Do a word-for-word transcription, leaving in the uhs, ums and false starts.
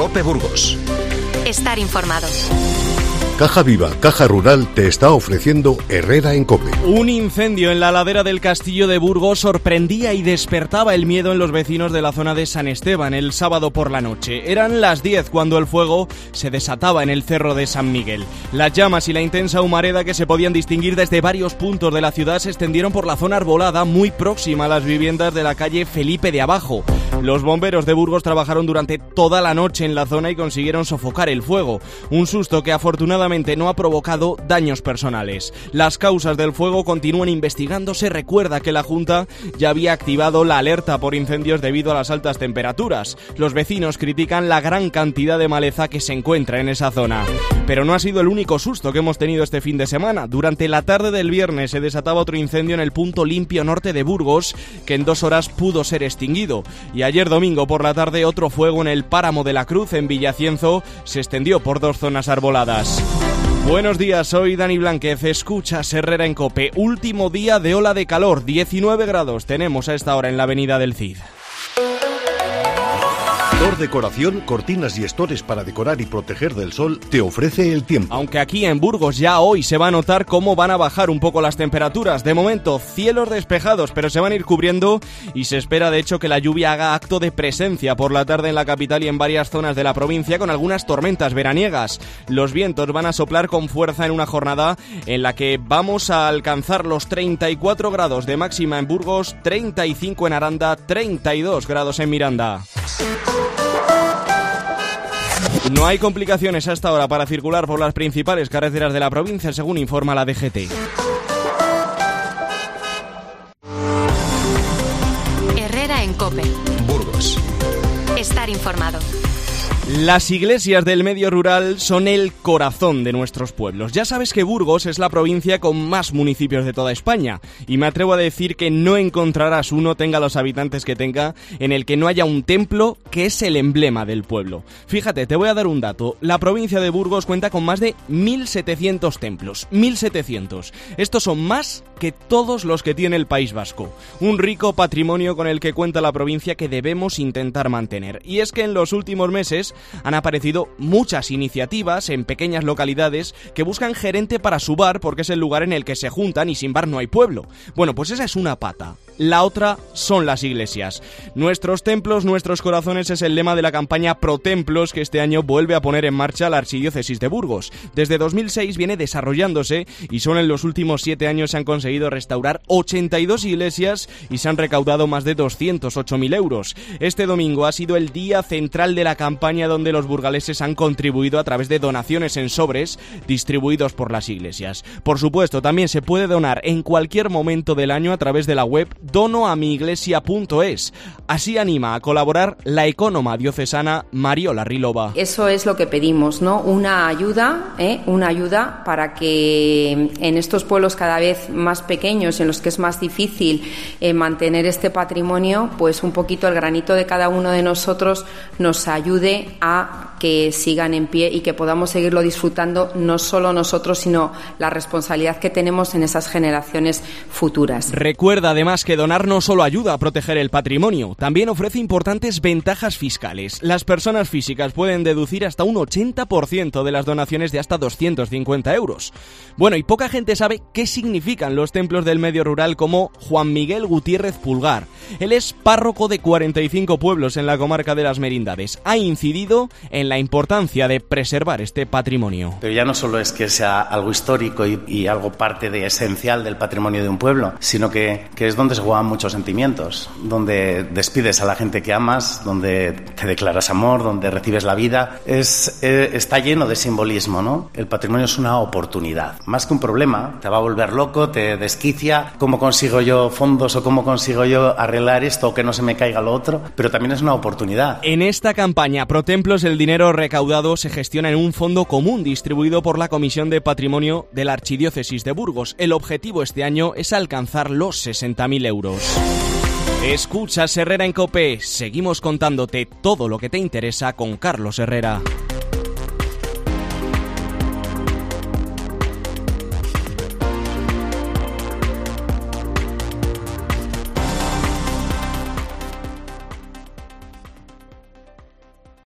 COPE Burgos. Estar informado. Caja Viva, Caja Rural te está ofreciendo Herrera en COPE. Un incendio en la ladera del Castillo de Burgos sorprendía y despertaba el miedo en los vecinos de la zona de San Esteban el sábado por la noche. Eran las diez cuando el fuego se desataba en el cerro de San Miguel. Las llamas y la intensa humareda que se podían distinguir desde varios puntos de la ciudad se extendieron por la zona arbolada muy próxima a las viviendas de la calle Felipe de Abajo. Los bomberos de Burgos trabajaron durante toda la noche en la zona y consiguieron sofocar el fuego. Un susto que afortunadamente no ha provocado daños personales. Las causas del fuego continúan investigándose. Recuerda que la Junta ya había activado la alerta por incendios debido a las altas temperaturas. Los vecinos critican la gran cantidad de maleza que se encuentra en esa zona. Pero no ha sido el único susto que hemos tenido este fin de semana. Durante la tarde del viernes se desataba otro incendio en el punto limpio norte de Burgos, que en dos horas pudo ser extinguido. Y ayer domingo por la tarde otro fuego en el Páramo de la Cruz, en Villacienzo, se extendió por dos zonas arboladas. Buenos días, soy Dani Blánquez, escuchas Herrera en COPE. Último día de ola de calor, diecinueve grados tenemos a esta hora en la avenida del Cid. Dor Decoración, cortinas y estores para decorar y proteger del sol, te ofrece el tiempo. Aunque aquí en Burgos ya hoy se va a notar cómo van a bajar un poco las temperaturas. De momento, cielos despejados, pero se van a ir cubriendo y se espera de hecho que la lluvia haga acto de presencia por la tarde en la capital y en varias zonas de la provincia, con algunas tormentas veraniegas. Los vientos van a soplar con fuerza en una jornada en la que vamos a alcanzar los treinta y cuatro grados de máxima en Burgos, treinta y cinco en Aranda, treinta y dos grados en Miranda. No hay complicaciones hasta ahora para circular por las principales carreteras de la provincia, según informa la D G T. Herrera en COPE. Burgos. Estar informado. Las iglesias del medio rural son el corazón de nuestros pueblos. Ya sabes que Burgos es la provincia con más municipios de toda España y me atrevo a decir que no encontrarás uno, tenga los habitantes que tenga, en el que no haya un templo que es el emblema del pueblo. Fíjate, te voy a dar un dato. La provincia de Burgos cuenta con más de mil setecientos templos. mil setecientos. Estos son más que todos los que tiene el País Vasco. Un rico patrimonio con el que cuenta la provincia que debemos intentar mantener. Y es que en los últimos meses han aparecido muchas iniciativas en pequeñas localidades que buscan gerente para su bar porque es el lugar en el que se juntan y sin bar no hay pueblo. Bueno, pues esa es una pata. La otra son las iglesias. Nuestros templos, nuestros corazones es el lema de la campaña Pro Templos que este año vuelve a poner en marcha la Archidiócesis de Burgos. Desde dos mil seis viene desarrollándose y solo en los últimos siete años se han conseguido restaurar ochenta y dos iglesias y se han recaudado más de doscientos ocho mil euros. Este domingo ha sido el día central de la campaña donde los burgaleses han contribuido a través de donaciones en sobres distribuidos por las iglesias. Por supuesto, también se puede donar en cualquier momento del año a través de la web dono a mi iglesia punto es. Así anima a colaborar la ecónoma diocesana Mariola Rilova. Eso es lo que pedimos, ¿no? Una ayuda, ¿eh? Una ayuda para que en estos pueblos cada vez más pequeños, en los que es más difícil eh, mantener este patrimonio, pues un poquito el granito de cada uno de nosotros nos ayude a que sigan en pie y que podamos seguirlo disfrutando no solo nosotros, sino la responsabilidad que tenemos en esas generaciones futuras. Recuerda además que donar no solo ayuda a proteger el patrimonio, también ofrece importantes ventajas fiscales. Las personas físicas pueden deducir hasta un ochenta por ciento de las donaciones de hasta doscientos cincuenta euros. Bueno, y poca gente sabe qué significan los templos del medio rural como Juan Miguel Gutiérrez Pulgar. Él es párroco de cuarenta y cinco pueblos en la comarca de las Merindades. Ha incidido en la importancia de preservar este patrimonio. Pero ya no solo es que sea algo histórico y, y algo parte de esencial del patrimonio de un pueblo, sino que, que es donde se juegan muchos sentimientos, donde despides a la gente que amas, donde te declaras amor, donde recibes la vida. Es, eh, está lleno de simbolismo, ¿no? El patrimonio es una oportunidad. Más que un problema, te va a volver loco, te desquicia. ¿Cómo consigo yo fondos o cómo consigo yo arreglar esto o que no se me caiga lo otro? Pero también es una oportunidad. En esta campaña Pro Templos, el dinero recaudado se gestiona en un fondo común distribuido por la Comisión de Patrimonio de la Archidiócesis de Burgos. El objetivo este año es alcanzar los sesenta mil euros. Escuchas Herrera en COPE. Seguimos contándote todo lo que te interesa con Carlos Herrera.